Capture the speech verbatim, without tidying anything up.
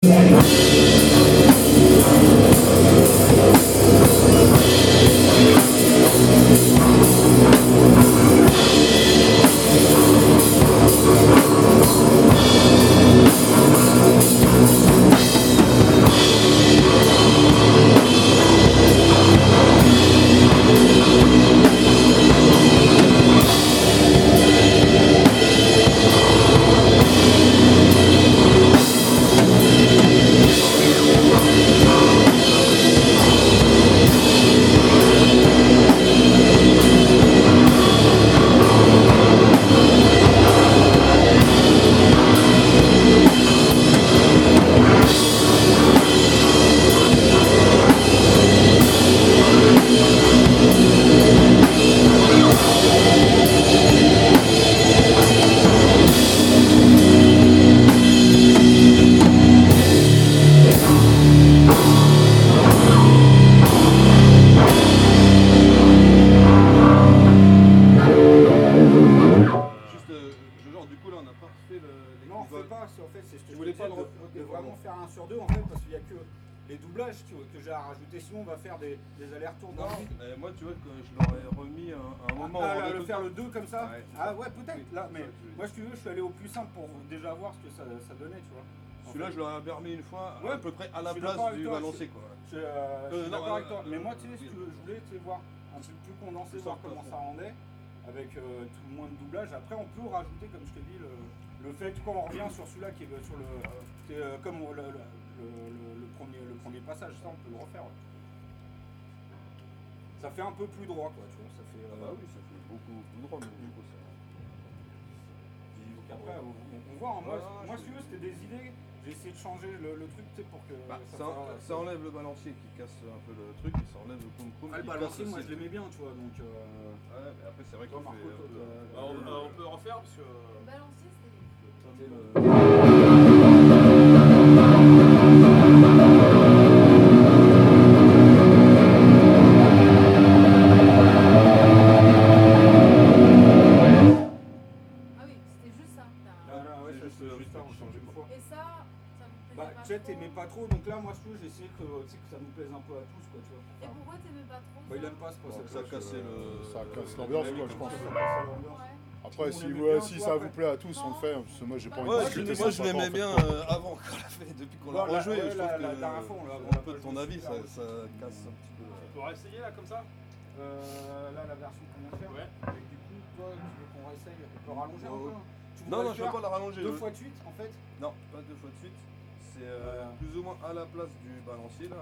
Non, on fait pas, en fait, c'est ce que je voulais pas de, de, de vraiment faire un sur deux en fait, parce qu'il n'y a que les doublages tu vois, que j'ai à rajouter, sinon on va faire des, des allers-retours dans le moi tu vois que je leur ai remis un, un moment. Ah, là, le faire le deux comme ça. Ouais, ah ouais, peut-être là, mais ça, moi si tu veux, je suis allé au plus simple pour déjà voir ce que ça, ça donnait, tu vois. Celui-là, je l'aurais bien remis une fois, ouais, à peu près à la place du balancier quoi. Je, euh, je suis euh, d'accord avec toi, mais moi tu sais, si tu veux, je voulais tu sais, voir un peu plus condensé, voir comment ça rendait, avec euh, tout moins de doublage. Après, on peut rajouter, comme je te dis, le, le fait quand on revient sur celui-là qui est sur le, c'est euh, comme le, le, le, le, premier, le premier passage, ça on peut le refaire. Ouais. Ça fait un peu plus droit, quoi, tu vois. Ça fait. Euh, ah bah oui, ça fait beaucoup plus droit, mais du coup ça. Donc après, on, on voit. Hein, moi, ah, moi si tu veux, c'était des idées. J'ai essayé de changer le, le truc, tu sais, pour que. Bah, ça, ça, ça, ça enlève le balancier qui casse un peu le truc, et ça enlève le koum koum. Ah, le balancier, moi je l'aimais bien, tu vois, donc. Euh... Ouais, mais après, c'est vrai qu'il fait. Marco, un peu... euh, bah, on, euh, on peut refaire parce que. Le balancier, c'est. Bah, Chet t'aimais pas trop, donc là, moi, je trouve, j'ai essayé que, que ça nous plaise un peu à tous, quoi, tu vois. Et pourquoi t'aimais pas trop? Bah, il aime pas, c'est pas ça. Ça casse le... Ça casse l'ambiance, quoi, je pense. Ouais. Après, si, ouais, si ça vous plaît à tous, on le fait, parce que moi, j'ai pas envie de Ouais, discuter moi, ça, je ça l'aimais va, bien en fait, euh, avant qu'on l'a fait, depuis qu'on l'a Bon, rejoué. la- Je la- trouve la que dernière fois, on l'a- on un l'a peu pas de ton joué avis, ça, super. ça casse un petit peu. On peut réessayer là comme ça. Euh, là, la version qu'on vient de faire. Ouais. Et du coup, toi, tu veux qu'on réessaye, on peut rallonger un Oh. peu. Tu Non, voudrais non, je veux faire pas la rallonger. Deux je- fois de suite, en fait. Non, pas deux fois de suite. C'est euh, Voilà. plus ou moins à la place du balancier là.